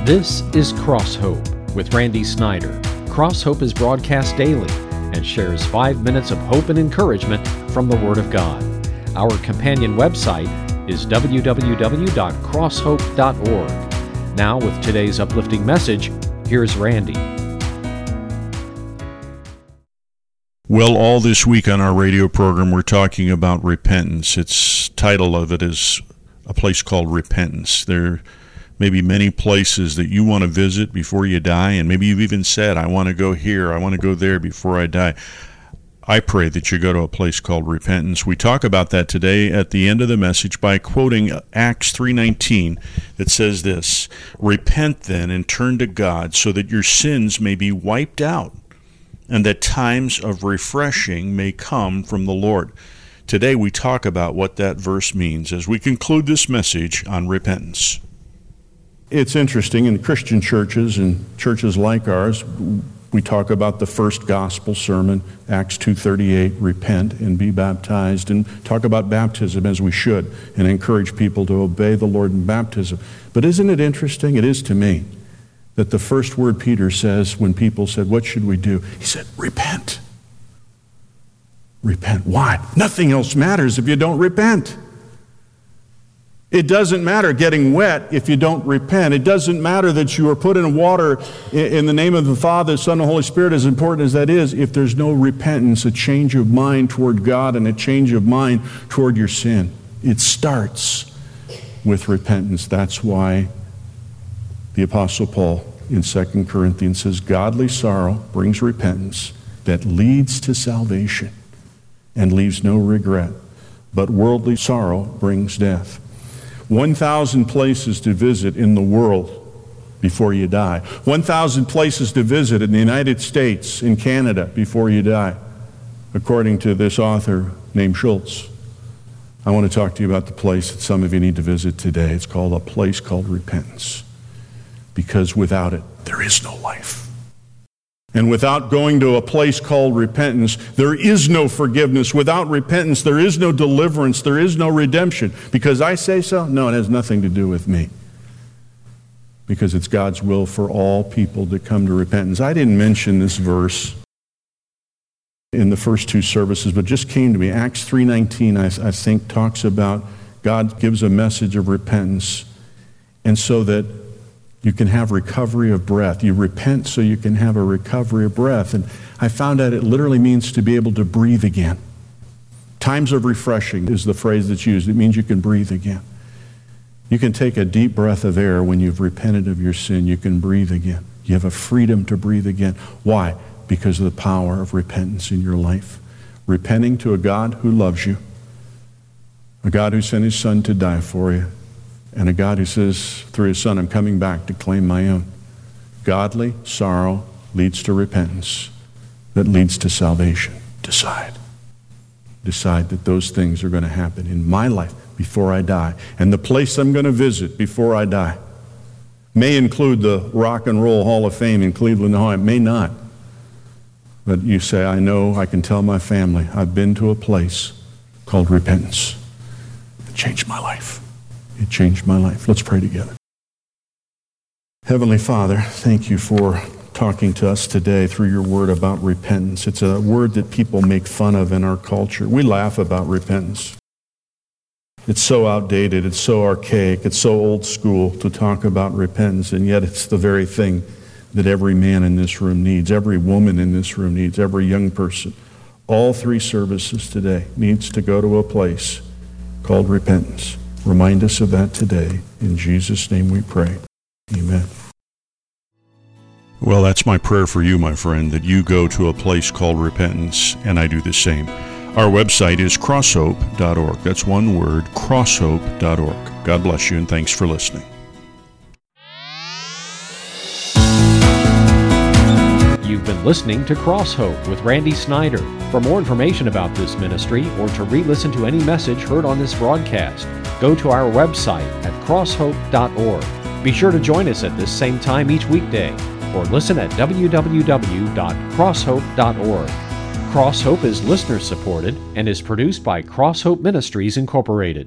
This is Cross Hope with Randy Snyder. Cross Hope is broadcast daily and shares 5 minutes of hope and encouragement from the Word of God. Our companion website is www.crosshope.org. Now, with today's uplifting message, here's Randy. Well, all this week on our radio program, we're talking about repentance. Its title of it is A Place Called Repentance. There may be many places that you want to visit before you die, and maybe you've even said, I want to go here, I want to go there before I die. I pray that you go to a place called repentance. We talk about that today at the end of the message by quoting Acts 3:19 that says this, "Repent then and turn to God so that your sins may be wiped out and that times of refreshing may come from the Lord." Today we talk about what that verse means as we conclude this message on repentance. It's interesting, in Christian churches and churches like ours, we talk about the first gospel sermon, Acts 2:38, repent and be baptized, and talk about baptism as we should, and encourage people to obey the Lord in baptism. But isn't it interesting? It is to me, that the first word Peter says when people said, what should we do? He said, repent. Repent. Why? Nothing else matters if you don't repent. It doesn't matter getting wet if you don't repent. It doesn't matter that you are put in water in the name of the Father, Son, and Holy Spirit, as important as that is, if there's no repentance, a change of mind toward God and a change of mind toward your sin. It starts with repentance. That's why the Apostle Paul in 2 Corinthians says, godly sorrow brings repentance that leads to salvation and leaves no regret, but worldly sorrow brings death. 1,000 places to visit in the world before you die. 1,000 places to visit in the United States, in Canada, before you die, according to this author named Schultz. I want to talk to you about the place that some of you need to visit today. It's called a place called repentance, because without it, there is no life. And without going to a place called repentance, there is no forgiveness. Without repentance, there is no deliverance. There is no redemption. Because I say so? No, it has nothing to do with me. Because it's God's will for all people to come to repentance. I didn't mention this verse in the first two services, but just came to me. Acts 3:19, I think, talks about God gives a message of repentance, and so that you can have recovery of breath. You repent so you can have a recovery of breath. And I found out it literally means to be able to breathe again. Times of refreshing is the phrase that's used. It means you can breathe again. You can take a deep breath of air when you've repented of your sin. You can breathe again. You have a freedom to breathe again. Why? Because of the power of repentance in your life. Repenting to a God who loves you, a God who sent His Son to die for you, and a God who says through His Son, I'm coming back to claim my own. Godly sorrow leads to repentance that leads to salvation. Decide that those things are going to happen in my life before I die. And the place I'm going to visit before I die may include the Rock and Roll Hall of Fame in Cleveland, Ohio. It may not. But you say, I know, I can tell my family, I've been to a place called repentance. It changed my life. It changed my life. Let's pray together. Heavenly Father, thank you for talking to us today through your word about repentance. It's a word that people make fun of in our culture. We laugh about repentance. It's so outdated. It's so archaic. It's so old school to talk about repentance, and yet it's the very thing that every man in this room needs, every woman in this room needs, every young person. All three services today needs to go to a place called repentance. Remind us of that today. In Jesus' name we pray. Amen. Well, that's my prayer for you, my friend, that you go to a place called repentance, and I do the same. Our website is crosshope.org. That's one word, crosshope.org. God bless you, and thanks for listening. You've been listening to Cross Hope with Randy Snyder. For more information about this ministry or to re-listen to any message heard on this broadcast, go to our website at crosshope.org. Be sure to join us at this same time each weekday, or listen at www.crosshope.org. Cross Hope is listener supported and is produced by Cross Hope Ministries Incorporated.